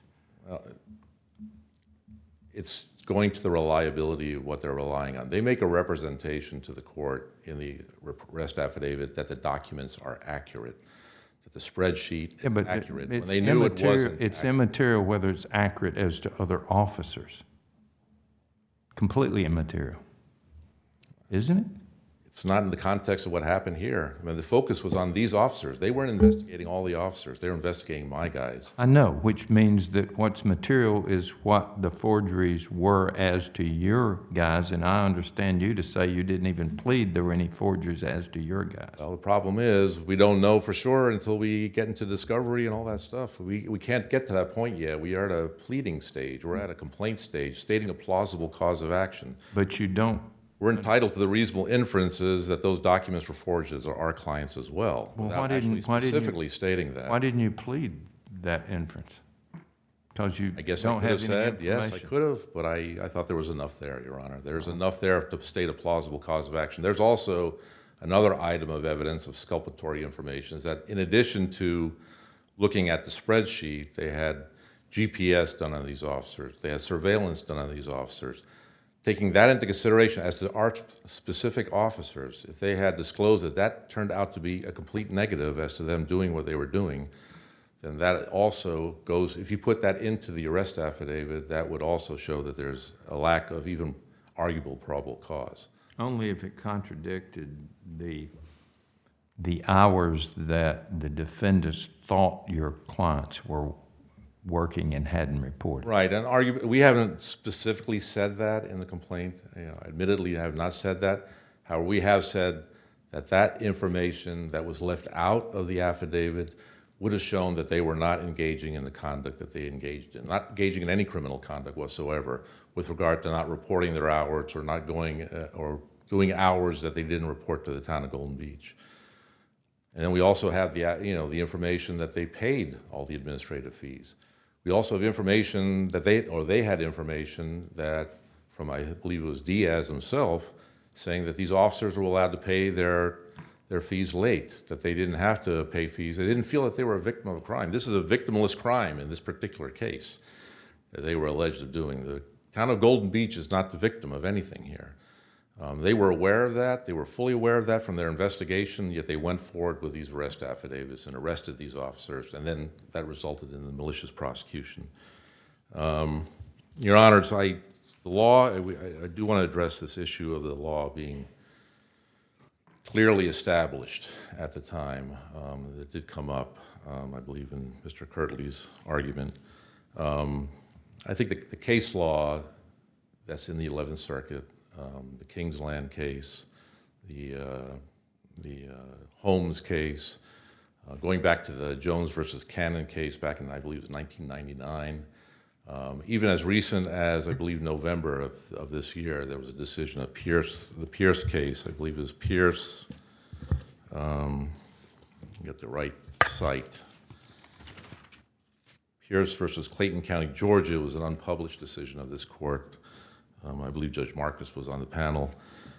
It's going to the reliability of what they're relying on. They make a representation to the court in the arrest affidavit that the documents are accurate, that the spreadsheet Yeah, is but accurate, when it's they knew it immaterial- wasn't. It's accurate. immaterial whether it's accurate as to other officers. Completely immaterial, isn't it? It's not in the context of what happened here. I mean, the focus was on these officers. They weren't investigating all the officers. They were investigating my guys. I know, which means that what's material is what the forgeries were as to your guys, and I understand you to say you didn't even plead there were any forgeries as to your guys. Well, the problem is we don't know for sure until we get into discovery and all that stuff. We can't get to that point yet. We are at a pleading stage. We're at a complaint stage, stating a plausible cause of action. But you don't, We're entitled to the reasonable inferences that those documents were forged as our clients as well, Well, without why didn't- actually why didn't you- specifically stating that. why didn't you plead that inference? Because you I guess I don't could have have any said, yes, I information. could have, but I thought there was enough there, Your Honor. There's enough there to state a plausible cause of action. There's also another item of evidence of exculpatory information, is that in addition to looking at the spreadsheet, they had GPS done on these officers, they had surveillance done on these officers. Taking that into consideration as to our specific officers, if they had disclosed that that turned out to be a complete negative as to them doing what they were doing, then that also goes, if you put that into the arrest affidavit, that would also show that there's a lack of even arguable probable cause. Only if it contradicted the hours that the defendants thought your clients were working and hadn't reported. Right, and we haven't specifically said that in the complaint. Admittedly, I have not said that. However, we have said that that information that was left out of the affidavit would have shown that they were not engaging in the conduct that they engaged in, not engaging in any criminal conduct whatsoever with regard to not reporting their hours or not going or doing hours that they didn't report to the town of Golden Beach. And then we also have the information that they paid all the administrative fees. We also have information that they had information that from, I believe it was Diaz himself, saying that these officers were allowed to pay their fees late, that they didn't have to pay fees. They didn't feel that they were a victim of a crime. This is a victimless crime in this particular case that they were alleged of doing. The town of Golden Beach is not the victim of anything here. They were aware of that. They were fully aware of that from their investigation, yet they went forward with these arrest affidavits and arrested these officers, and then that resulted in the malicious prosecution. Your Honors, the law, I do want to address this issue of the law being clearly established at the time. It did come up, I believe, in Mr. Kirtley's argument. I think the case law that's in the 11th Circuit, the Kingsland case, the Holmes case, going back to the Jones versus Cannon case back in, I believe, it was 1999. Even as recent as, I believe, November of this year, there was a decision of Pierce, the Pierce case, I believe it was Pierce, get the right site. Pierce versus Clayton County, Georgia was an unpublished decision of this court. I believe Judge Marcus was on the panel.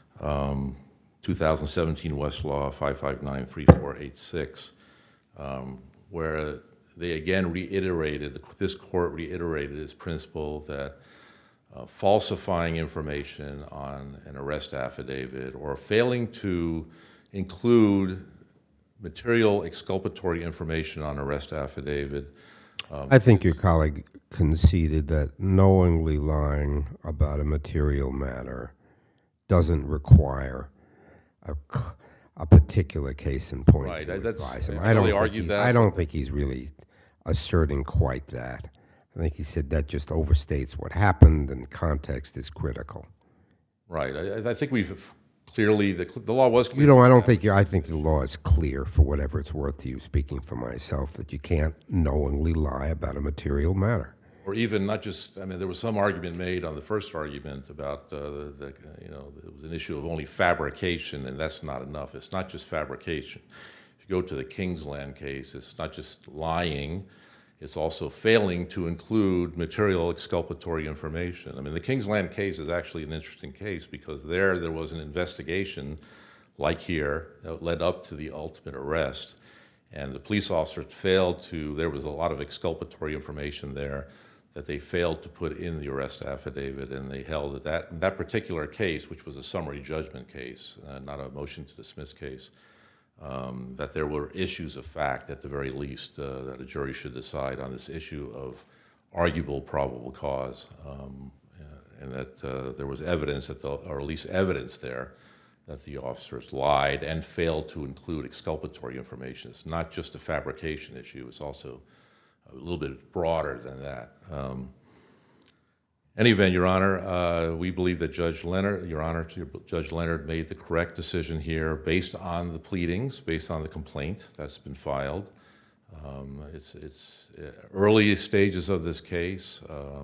2017 Westlaw 5593486, where they again reiterated, this court reiterated its principle that falsifying information on an arrest affidavit or failing to include material exculpatory information on arrest affidavit. I think your colleague conceded that knowingly lying about a material matter doesn't require a particular case in point Right, to that's- advise him. I really argued that. I don't think he's really asserting quite that. I think he said that just overstates what happened, and context is critical. Right, I think we've clearly, the law was clear. You know, I think the law is clear, for whatever it's worth to you, speaking for myself, that you can't knowingly lie about a material matter. Or even not just, I mean, there was some argument made on the first argument about, you know, it was an issue of only fabrication, and that's not enough. It's not just fabrication. If you go to the Kingsland case, it's not just lying, it's also failing to include material exculpatory information. I mean, the Kingsland case is actually an interesting case because there was an investigation, like here, that led up to the ultimate arrest, and the police officers failed to, there was a lot of exculpatory information there that they failed to put in the arrest affidavit, and they held that that particular case, which was a summary judgment case, not a motion to dismiss case, that there were issues of fact, at the very least, that a jury should decide on this issue of arguable probable cause, and that there was evidence, or at least evidence there, that the officers lied and failed to include exculpatory information. It's not just a fabrication issue, it's also a little bit broader than that. Any event, Your Honor, we believe that Judge Leonard, Your Honor, Judge Leonard made the correct decision here based on the pleadings, based on the complaint that's been filed. It's early stages of this case.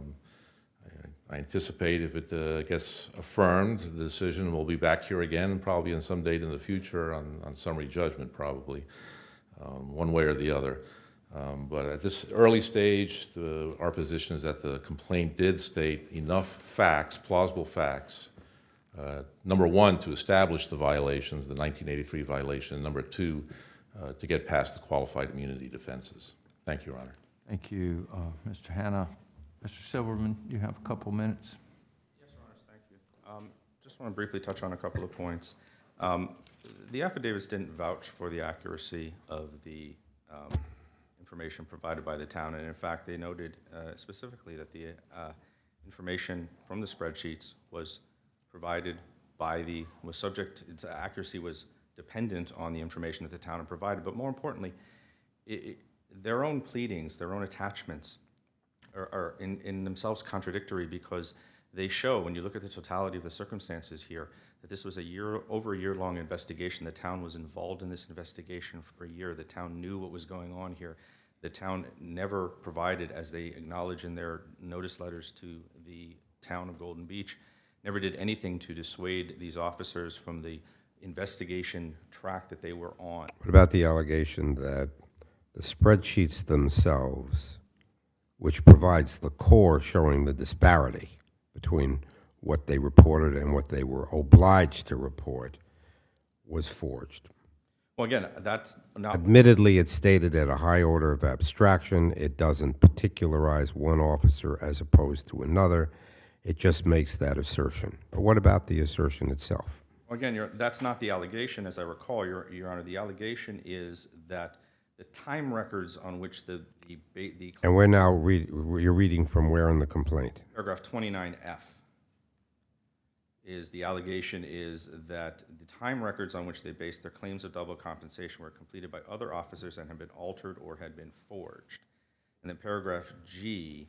I anticipate if it gets affirmed, the decision will be back here again, probably in some date in the future on summary judgment, probably, one way or the other. But at this early stage, our position is that the complaint did state enough facts, plausible facts, number one, to establish the violations, the 1983 violation, and number two, to get past the qualified immunity defenses. Thank you, Your Honor. Thank you, Mr. Hanna. Mr. Silverman, you have a couple minutes. Yes, Your Honor, thank you. Just want to briefly touch on a couple of points. The affidavits didn't vouch for the accuracy of the information provided by the town, and in fact, they noted specifically that the information from the spreadsheets was provided by its accuracy was dependent on the information that the town had provided, but more importantly, their own pleadings, their own attachments are in themselves contradictory because they show, when you look at the totality of the circumstances here, that this was over a year-long investigation. The town was involved in this investigation for a year. The town knew what was going on here. The town never provided, as they acknowledge in their notice letters to the town of Golden Beach, never did anything to dissuade these officers from the investigation track that they were on. What about the allegation that the spreadsheets themselves, which provides the core showing the disparity between what they reported and what they were obliged to report, was forged? Well, again, that's not... Admittedly, it's stated at a high order of abstraction. It doesn't particularize one officer as opposed to another. It just makes that assertion. But what about the assertion itself? Well, again, that's not the allegation, as I recall, Your Honor. The allegation is that the time records on which the And we're now you're reading from where in the complaint? paragraph 29F is the allegation is that the time records on which they based their claims of double compensation were completed by other officers and had been altered or had been forged. And then paragraph G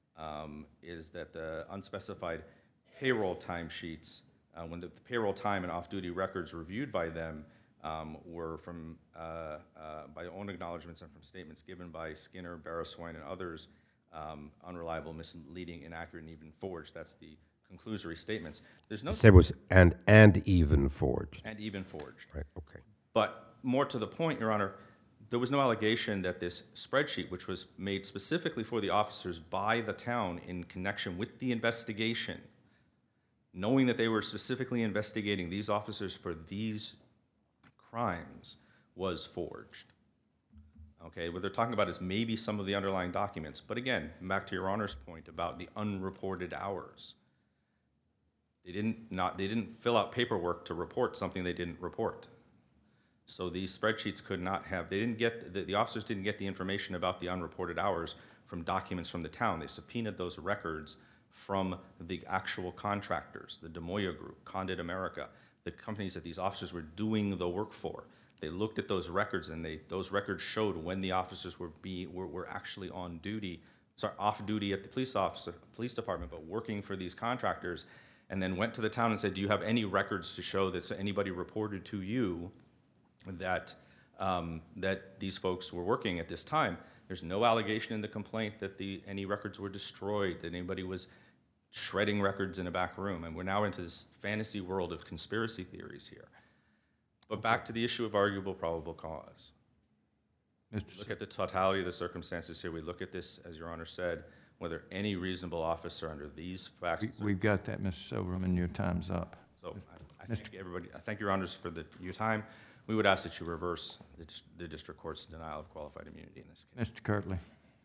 is that the unspecified payroll timesheets, when the payroll time and off-duty records reviewed by them were from by own acknowledgments and from statements given by Skinner, Barraswine, and others, unreliable, misleading, inaccurate, and even forged. That's the conclusory statements. There's no There was and even forged. and even forged. Right. Okay. But more to the point, Your Honor, there was no allegation that this spreadsheet, which was made specifically for the officers by the town in connection with the investigation, knowing that they were specifically investigating these officers for these crimes, was forged. Okay, what they're talking about is maybe some of the underlying documents. But again, back to Your Honor's point about the unreported hours. They didn't fill out paperwork to report something they didn't report. So these spreadsheets could not have, the officers didn't get the information about the unreported hours from documents from the town. They subpoenaed those records from the actual contractors, the DeMoya Group, Condit America, the companies that these officers were doing the work for. They looked at those records, and those records showed when the officers were actually on duty, off duty at the police department, but working for these contractors, and then went to the town and said, do you have any records to show that anybody reported to you that that these folks were working at this time? There's no allegation in the complaint that any records were destroyed, that anybody was shredding records in a back room. And we're now into this fantasy world of conspiracy theories here. But back to the issue of arguable probable cause. Look at the totality of the circumstances here. We look at this, as Your Honor said, whether any reasonable officer under these facts. We've got that, Mr. Silverman. Your time's up. So I thank everybody. I thank Your Honors for your time. We would ask that you reverse the district court's denial of qualified immunity in this case. Mr. Kirtley.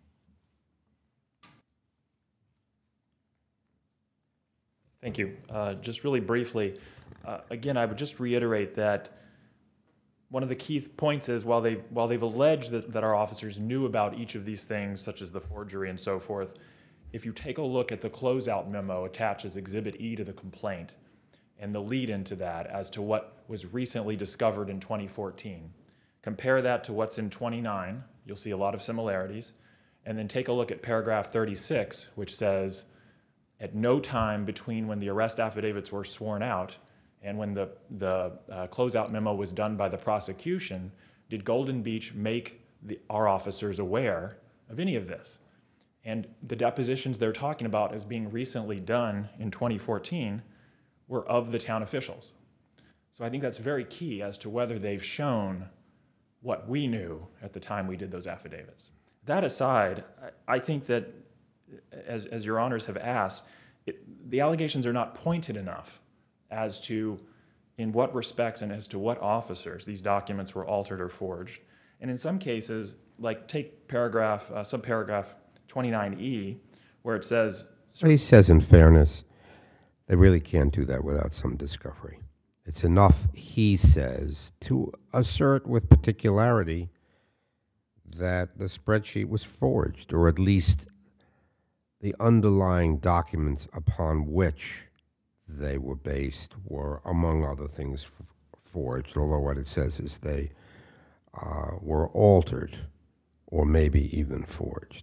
Thank you. Just really briefly, again, I would just reiterate that one of the key points is while they've alleged that our officers knew about each of these things, such as the forgery and so forth, if you take a look at the closeout memo attached as Exhibit E to the complaint and the lead into that as to what was recently discovered in 2014, compare that to what's in 29, you'll see a lot of similarities, and then take a look at paragraph 36, which says, at no time between when the arrest affidavits were sworn out and when the closeout memo was done by the prosecution did Golden Beach make our officers aware of any of this. And the depositions they're talking about as being recently done in 2014 were of the town officials. So I think that's very key as to whether they've shown what we knew at the time we did those affidavits. That aside, I think that, as Your Honors have asked, the allegations are not pointed enough as to in what respects and as to what officers these documents were altered or forged. And in some cases, like take subparagraph 29E, where it says... So he says, in fairness, they really can't do that without some discovery. It's enough, he says, to assert with particularity that the spreadsheet was forged, or at least the underlying documents upon which they were based were, among other things, forged, although what it says is they were altered or maybe even forged.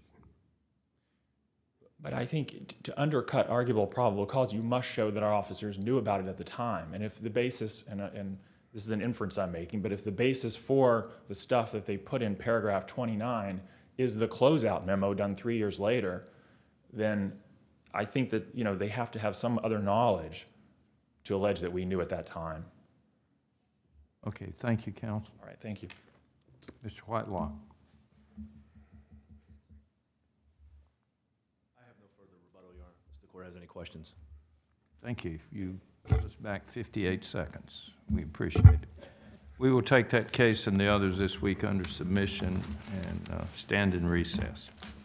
But I think to undercut arguable probable cause, you must show that our officers knew about it at the time. And if the basis, and this is an inference I'm making, but if the basis for the stuff that they put in paragraph 29 is the closeout memo done 3 years later, then I think that they have to have some other knowledge to allege that we knew at that time. Okay, thank you, counsel. All right, thank you. Mr. Whitelock. I have no further rebuttal, Your Honor, if the court has any questions. Thank you. You give us back 58 seconds. We appreciate it. We will take that case and the others this week under submission and stand in recess.